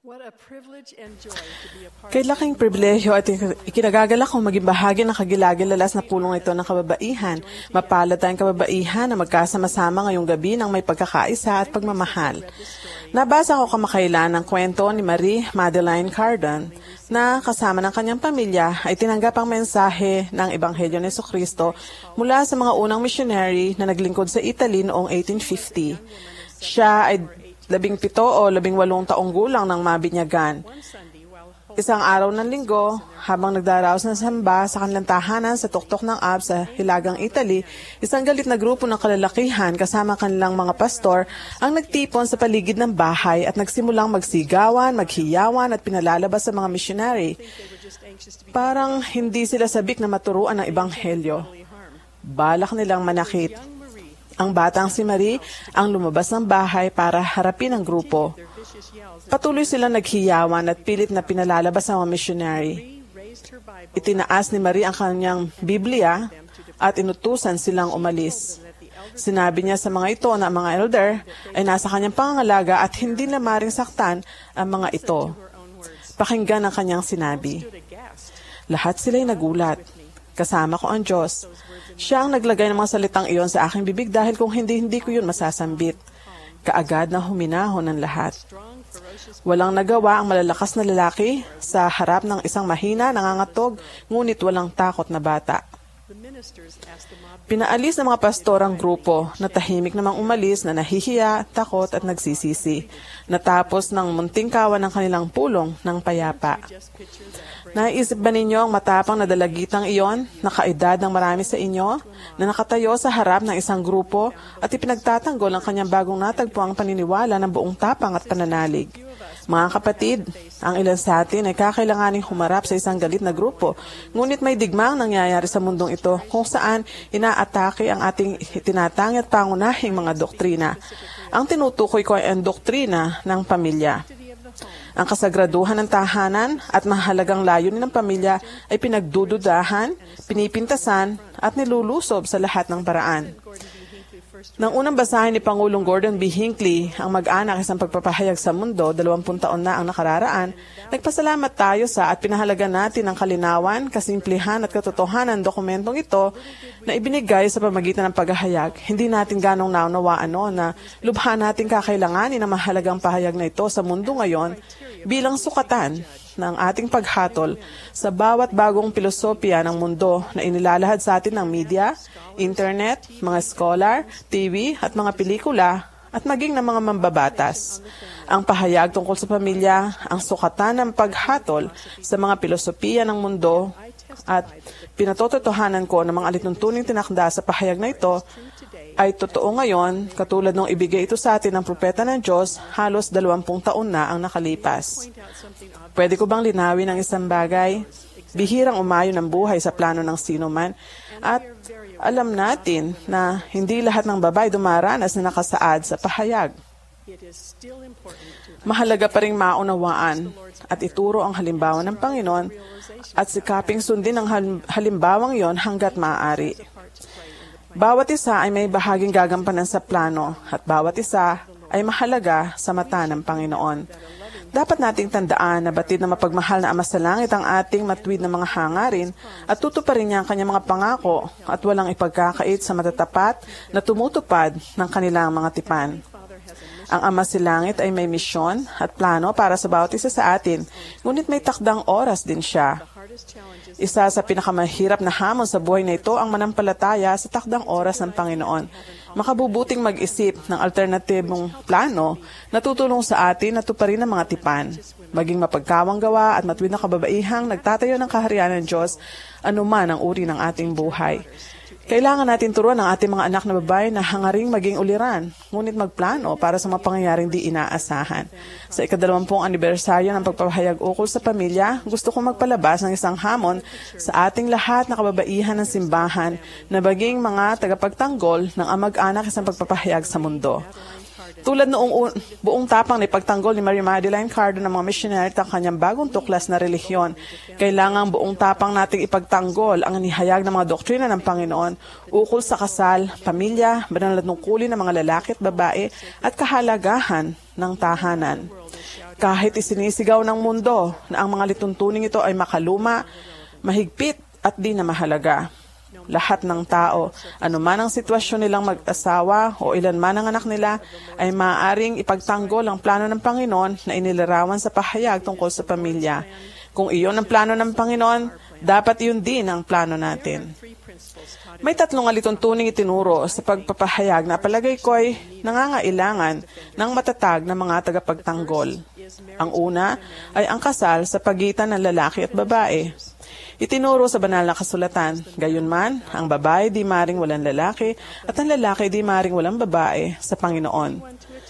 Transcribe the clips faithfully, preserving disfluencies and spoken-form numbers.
Kay laking pribilehyo at ikinagagalak kong maging bahagi ng kagilagilalas na pulong ito ng kababaihan. Mapalad tayong kababaihan na magkasama-sama ngayong gabi ng may pagkakaisa at pagmamahal. Nabasa ko kamakailan ang kwento ni Marie Madeleine Cardon na kasama ng kanyang pamilya ay tinanggap ang mensahe ng Ebanghelyo ni Jesucristo mula sa mga unang missionary na naglingkod sa Italy noong eighteen fifty. Siya ay labing pito o labing walong taong gulang ng mabinyagan. Isang araw ng linggo, habang nagdaraos ng samba sa kanilang tahanan sa tuktok ng Ab sa Hilagang Italy, isang galit na grupo ng kalalakihan kasama kanilang mga pastor ang nagtipon sa paligid ng bahay at nagsimulang magsigawan, maghiyawan at pinalalabas sa mga missionary. Parang hindi sila sabik na maturuan ng Ebanghelyo. Balak nilang manakit. Ang batang si Marie ang lumabas ng bahay para harapin ang grupo. Patuloy silang naghiyawan at pilit na pinalalabas ang mga missionary. Itinaas ni Marie ang kanyang Biblia at inutusan silang umalis. Sinabi niya sa mga ito na ang mga elder ay nasa kanyang pangangalaga at hindi na maring saktan ang mga ito. Pakinggan ang kanyang sinabi. Lahat sila'y nagulat. Kasama ko ang Diyos. Siya ang naglagay ng mga salitang iyon sa aking bibig dahil kung hindi, hindi ko yun masasambit. Kaagad na huminahon ng lahat. Walang nagawa ang malalakas na lalaki sa harap ng isang mahina, nangangatog, ngunit walang takot na bata. Pinaalis ng mga pastor ang grupo na tahimik namang umalis na nahihiya, takot at nagsisisi. Natapos ng munting kawan ng kanilang pulong ng payapa. Naisip ba ninyo ang matapang na dalagitang iyon na kaedad ng marami sa inyo na nakatayo sa harap ng isang grupo at ipinagtatanggol ang kanyang bagong natagpuang paniniwala ng buong tapang at pananalig? Mga kapatid, ang ilan sa atin ay kakailanganing humarap sa isang galit na grupo, ngunit may digmang nangyayari sa mundong ito kung saan inaatake ang ating tinatanggi at pangunahing mga doktrina. Ang tinutukoy ko ay ang doktrina ng pamilya. Ang kasagraduhan ng tahanan at mahalagang layunin ng pamilya ay pinagdududahan, pinipintasan at nilulusob sa lahat ng paraan. Nang unang basahin ni Pangulong Gordon B. Hinckley ang mag-anak isang pagpapahayag sa mundo, dalawampung taon na ang nakararaan, nagpasalamat tayo sa at pinahalaga natin ang kalinawan, kasimplihan at katotohanan ng dokumentong ito na ibinigay sa pamagitan ng paghahayag. Hindi natin ganong naunawaan no, na lubha natin kakailanganin ang mahalagang pahayag na ito sa mundo ngayon bilang sukatan ng ating paghatol sa bawat bagong pilosopiya ng mundo na inilalahad sa atin ng media, internet, mga scholar, T V at mga pelikula at maging ng mga mambabatas. Ang pahayag tungkol sa pamilya, ang sukatan ng paghatol sa mga pilosopiya ng mundo at pinatototohanan ko ng mga alituntuning tinakda sa pahayag na ito ay totoo ngayon, katulad nung ibigay ito sa atin ng propeta ng Diyos, halos dalawampung taon na ang nakalipas. Pwede ko bang linawin ang isang bagay? Bihirang umayon ang buhay sa plano ng sino man, at alam natin na hindi lahat ng babae dumaranas na nakasaad sa pahayag. Mahalaga pa ring maunawaan at ituro ang halimbawa ng Panginoon at sikaping sundin ang halimbawang yon hanggat maaari. Bawat isa ay may bahaging gagampanan sa plano at bawat isa ay mahalaga sa mata ng Panginoon. Dapat nating tandaan na batid na mapagmahal na Ama sa Langit ang ating matuwid na mga hangarin at tutuparin niya ang kanyang mga pangako at walang ipagkakait sa matatapat na tumutupad ng kanilang mga tipan. Ang Ama sa Langit ay may misyon at plano para sa bawat isa sa atin, ngunit may takdang oras din siya. Isa sa pinakamahirap na hamon sa buhay na ito ang manampalataya sa takdang oras ng Panginoon. Makabubuting mag-isip ng alternatibong plano na tutulong sa atin na tuparin ang mga tipan. Maging mapagkawang gawa at matuwid na kababaihang nagtatayo ng kaharian ng Diyos anuman ang uri ng ating buhay. Kailangan natin turuan ang ating mga anak na babae na hangaring maging uliran, ngunit magplano para sa mga pangyayaring di inaasahan. Sa ikadalawampung anibersaryo ng pagpapahayag ukol sa pamilya, gusto kong magpalabas ng isang hamon sa ating lahat na kababaihan ng simbahan na baging mga tagapagtanggol ng amag-anak isang pagpapahayag sa mundo. Tulad noong un- buong tapang na ipagtanggol ni Mary Magdalene Cardo ng mga missionary at ang kanyang bagong tuklas na relihiyon, kailangang buong tapang nating ipagtanggol ang nihayag ng mga doktrina ng Panginoon ukol sa kasal, pamilya, banal na tungkulin ng mga lalaki at babae at kahalagahan ng tahanan. Kahit isinisigaw ng mundo na ang mga lituntuning ito ay makaluma, mahigpit at di na mahalaga. Lahat ng tao, anuman ang sitwasyon nilang mag-asawa o ilan man ang anak nila, ay maaaring ipagtanggol ang plano ng Panginoon na inilarawan sa pahayag tungkol sa pamilya. Kung iyon ang plano ng Panginoon, dapat iyon din ang plano natin. May tatlong alituntuning itinuro sa pagpapahayag na palagay ko ay nangangailangan ng matatag na mga tagapagtanggol. Ang una ay ang kasal sa pagitan ng lalaki at babae. Itinuro sa banal na kasulatan, gayunman, ang babae di maring walang lalaki at ang lalaki di maring walang babae sa Panginoon.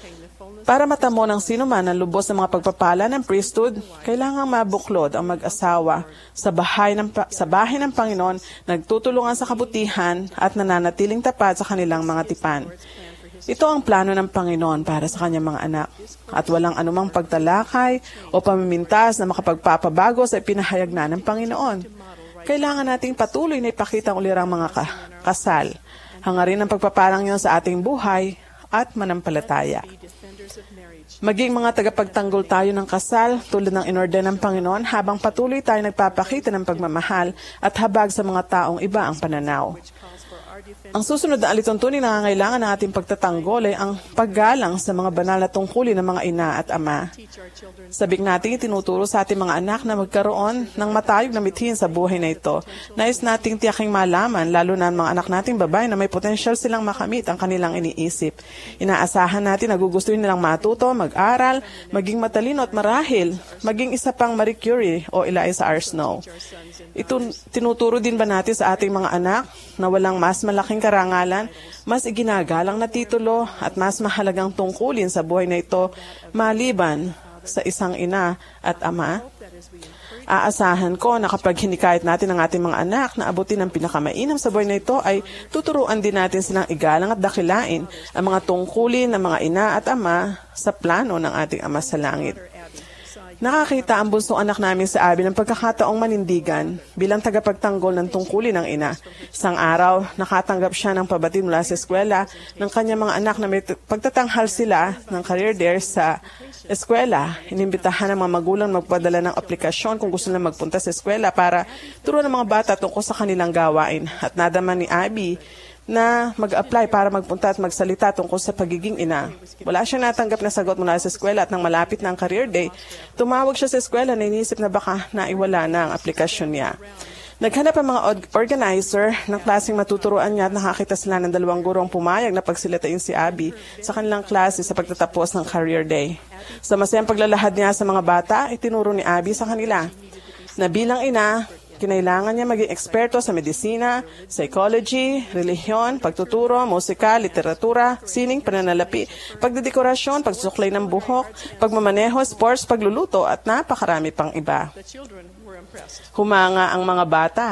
Para matamo ng sino man ang lubos ng mga pagpapala ng priesthood, kailangang mabuklod ang mag-asawa sa bahay ng, sa bahay ng Panginoon, nagtutulungan sa kabutihan at nananatiling tapat sa kanilang mga tipan. Ito ang plano ng Panginoon para sa kanyang mga anak at walang anumang pagtalakay o pamimintas na makapagpapabago sa ipinahayag na ng Panginoon. Kailangan nating patuloy na ipakita ang ulirang mga ka- kasal. Hangarin ang pagpapalang yun sa ating buhay at manampalataya. Maging mga tagapagtanggol tayo ng kasal tulad ng inorden ng Panginoon habang patuloy tayo nagpapakita ng pagmamahal at habag sa mga taong iba ang pananaw. Ang susunod na alituntunin na nangangailangan ng ating pagtatanggol ay ang paggalang sa mga banal na tungkulin ng mga ina at ama. Sabik nating itinuturo sa ating mga anak na magkaroon ng matayog na mithin sa buhay na ito. Nais nating tiyaking malaman, lalo na ang mga anak nating babae, na may potensyal silang makamit ang kanilang iniisip. Inaasahan natin na gugustuhin nilang matuto, mag-aral, maging matalino at marahil, maging isa pang Marie Curie o Eliza R. Snow. Ito, tinuturo din ba natin sa ating mga anak na walang mas malaking karangalan, mas iginagalang na titulo at mas mahalagang tungkulin sa buhay na ito maliban sa isang ina at ama? Aasahan ko na kapag hinikayat natin ang ating mga anak na abutin ang pinakamainam sa buhay na ito, ay tuturuan din natin silang igalang at dakilain ang mga tungkulin ng mga ina at ama sa plano ng ating Ama sa Langit. Nakakita ang bunsong anak namin sa Abby ng pagkakataong manindigan bilang tagapagtanggol ng tungkulin ng ina. Isang araw, nakatanggap siya ng pabatid mula sa eskwela ng kanyang mga anak na may pagtatanghal sila ng career there sa eskwela. Inimbitahan ng mga magulang magpadala ng aplikasyon kung gusto nilang magpunta sa eskwela para turuan ng mga bata tungkol sa kanilang gawain. At nadama ni Abby na mag-apply para magpunta at magsalita tungkol sa pagiging ina. Wala siyang natanggap na sagot mula sa eskwela at nang malapit na ang career day, tumawag siya sa eskwela na inisip na baka naiwala na ang aplikasyon niya. Naghanap ang mga organizer ng klaseng matuturuan niya at nakakita sila ng dalawang gurong pumayag na pagsilitain si Abby sa kanilang klase sa pagtatapos ng career day. Sa masayang paglalahad niya sa mga bata, itinuro ni Abby sa kanila na bilang ina, kinailangan niya maging eksperto sa medisina, psychology, relihiyon, pagtuturo, musika, literatura, sining, pananalapi, pagdedekorasyon, pagsusuklay ng buhok, pagmamaneho, sports, pagluluto, at napakarami pang iba. Humanga ang mga bata.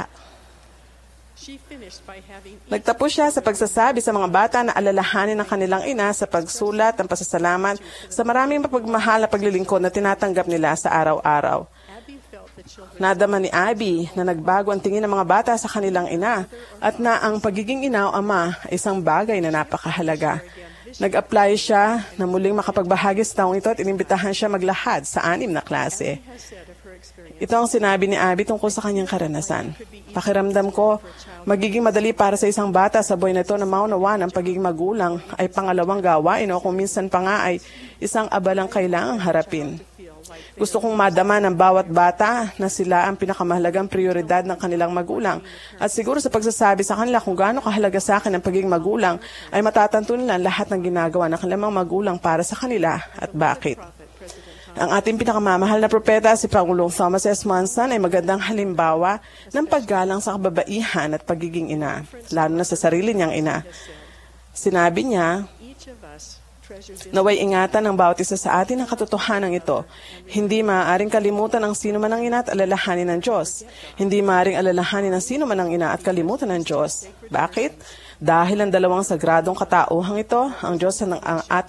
Nagtapos siya sa pagsasabi sa mga bata na alalahanin ng kanilang ina sa pagsulat ng pasasalamat sa maraming mapagmahal na paglilingkod na tinatanggap nila sa araw-araw. Nadama ni Abby na nagbago ang tingin ng mga bata sa kanilang ina at na ang pagiging ina o ama ay isang bagay na napakahalaga. Nag-apply siya na muling makapagbahagi sa taong ito at inimbitahan siya maglahad sa anim na klase. Ito ang sinabi ni Abby tungkol sa kanyang karanasan. Pakiramdam ko, magiging madali para sa isang bata sa buhay na ito na maunawan ang pagiging magulang ay pangalawang gawain o kung minsan pa nga ay isang abalang kailangang harapin. Gusto kong madama ng bawat bata na sila ang pinakamahalagang prioridad ng kanilang magulang. At siguro sa pagsasabi sa kanila kung gaano kahalaga sa akin ang pagiging magulang, ay matatanto nila lahat ng ginagawa ng kanilang magulang para sa kanila at bakit. Ang ating pinakamamahal na propeta, si Pangulong Thomas S. Monson, ay magandang halimbawa ng paggalang sa kababaihan at pagiging ina, lalo na sa sarili niyang ina. Sinabi niya, naway ingatan ng bawat isa sa atin ang katotohanan ito. Hindi maaaring kalimutan ng sino man ang ina at alalahanin ng Diyos. Hindi maaaring alalahanin ng sino man ang ina at kalimutan ng Diyos. Bakit? Dahil ang dalawang sagradong katauhang ito, ang Diyos at ang ating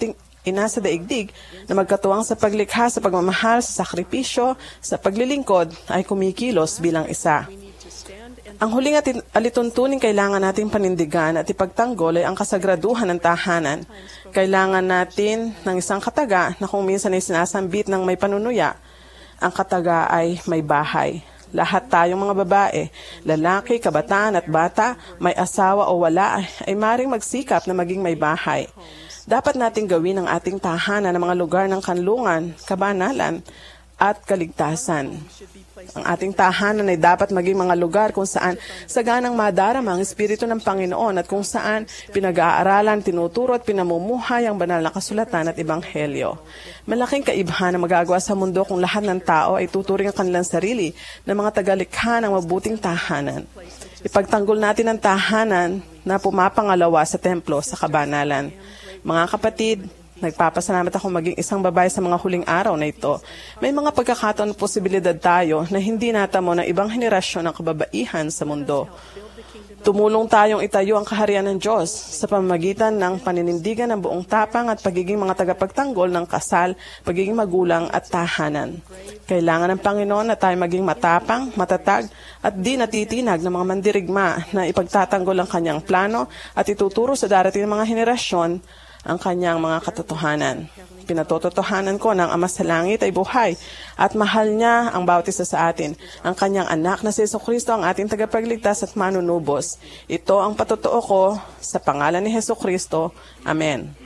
ina sa daigdig na magkatuwang sa paglikha, sa pagmamahal, sa sakripisyo, sa paglilingkod ay kumikilos bilang isa. Ang huling at alituntuning kailangan nating panindigan at ipagtanggol ay ang kasagraduhan ng tahanan. Kailangan natin ng isang kataga na kung minsan ay sinasambit ng may panunuya, ang kataga ay may bahay. Lahat tayong mga babae, lalaki, kabataan at bata, may asawa o wala, ay maring magsikap na maging may bahay. Dapat nating gawin ang ating tahanan ng mga lugar ng kanlungan, kabanalan, at kaligtasan. Ang ating tahanan ay dapat maging mga lugar kung saan saganang madarama ang Espiritu ng Panginoon at kung saan pinag-aaralan, tinuturo at pinamumuhay ang banal na kasulatan at ebanghelyo. Malaking kaibahan na magagawa sa mundo kung lahat ng tao ay tuturing ang kanilang sarili na mga tagalikha ng mabuting tahanan. Ipagtanggol natin ang tahanan na pumapangalawa sa templo sa kabanalan. Mga kapatid, nagpapasalamat ako maging isang babae sa mga huling araw na ito. May mga pagkakataon posibilidad tayo na hindi natamo ng ibang henerasyon ng kababaihan sa mundo. Tumulong tayong itayo ang kaharian ng Diyos sa pamamagitan ng paninindigan ng buong tapang at pagiging mga tagapagtanggol ng kasal, pagiging magulang at tahanan. Kailangan ng Panginoon na tayo maging matapang, matatag at di natitinag ng mga mandirigma na ipagtatanggol ang kanyang plano at ituturo sa darating ng mga henerasyon ang kanyang mga katotohanan. Pinatototohanan ko ng Ama sa Langit ay buhay at mahal niya ang bawat isa sa atin. Ang kanyang anak na si Jesucristo ang ating tagapagligtas at manunubos. Ito ang patotoo ko sa pangalan ni Jesucristo. Amen.